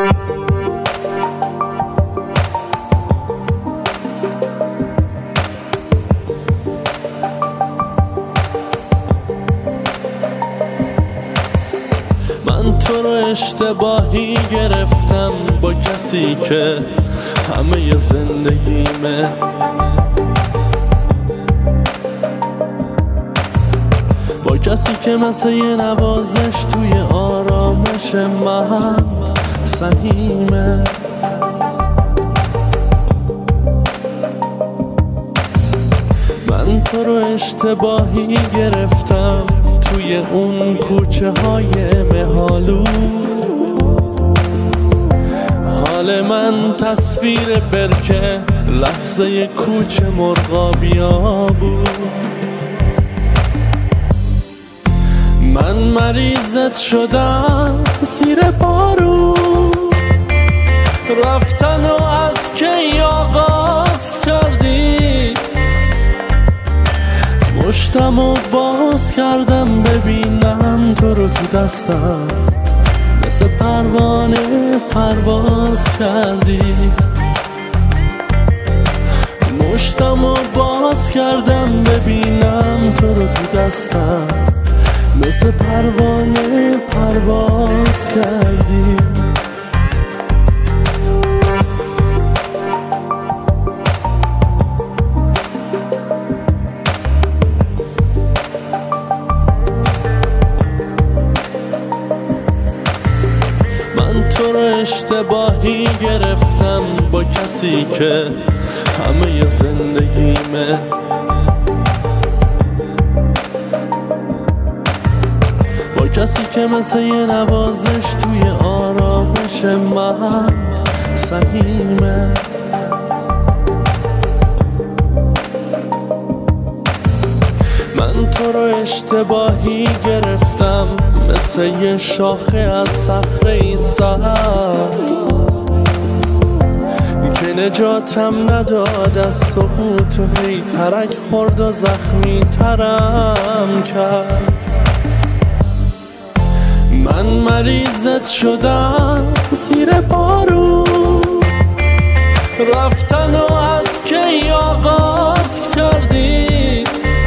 من تو رو اشتباهی گرفتم با کسی که همه زندگیمه، با کسی که مثل یه نوازش توی آرامش من سهیمه. من تو رو اشتباهی گرفتم توی اون کوچه های مهالو، حال من تصویر برکه لحظه کوچه مرغابیا بود. من مریضت شدم زیر بارون، رفتن و از کی آغاز کردی، مشتم و باز کردم ببینم تو رو تو دستم، مثل پروانه پرواز کردی. مشتم و باز کردم ببینم تو رو تو دستم، مثل پروانه پرواز کردی. من تو رو اشتباهی گرفتم با کسی که همه زندگیمه، با کسی که مثل یه نوازش توی آرامش من سهیمه. من تو رو اشتباهی گرفتم مثل یه شاخه از صخره سرد که نجاتم نداد از سقوط و هی ترک خورد و زخمی ترم کرد. من مریضت شدم زیر بارون، رفتن و از کی آغاز کردی،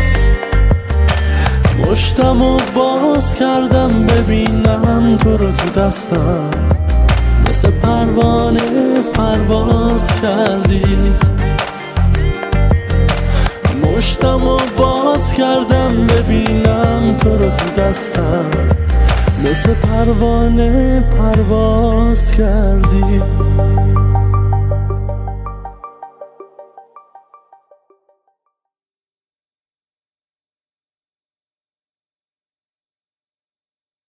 مشتم و باز کردم ببینم تو رو تو دستم، مثل پروانه پرواز کردی. مشتم و باز کردم ببینم تو رو تو دستم، مثل پروانه پرواز کردی.